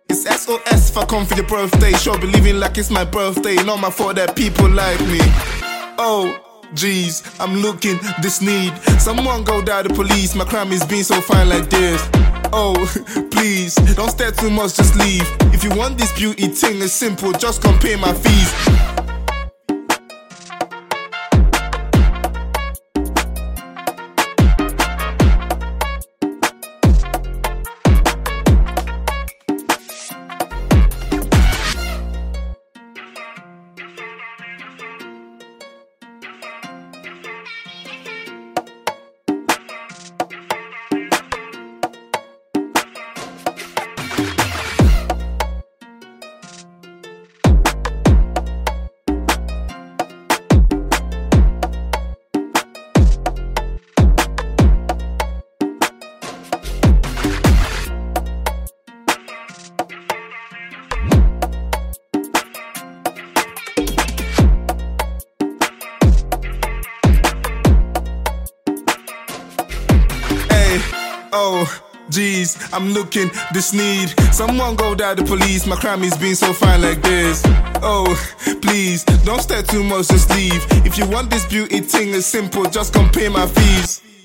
It's SOS if I come for your birthday. Sure, believing like it's my birthday. Not my fault that people like me. Oh, jeez, I'm looking this need. Someone go down the police. My crime is being so fine like this. Oh, please, don't stare too much, just leave. If you want this beauty thing, it's simple, just come pay my fees. Oh, jeez, I'm looking this need. Someone go down the police. My crime is being so fine like this. Oh, please, don't stare too much, just leave. If you want this beauty thing, it's simple, just come pay my fees.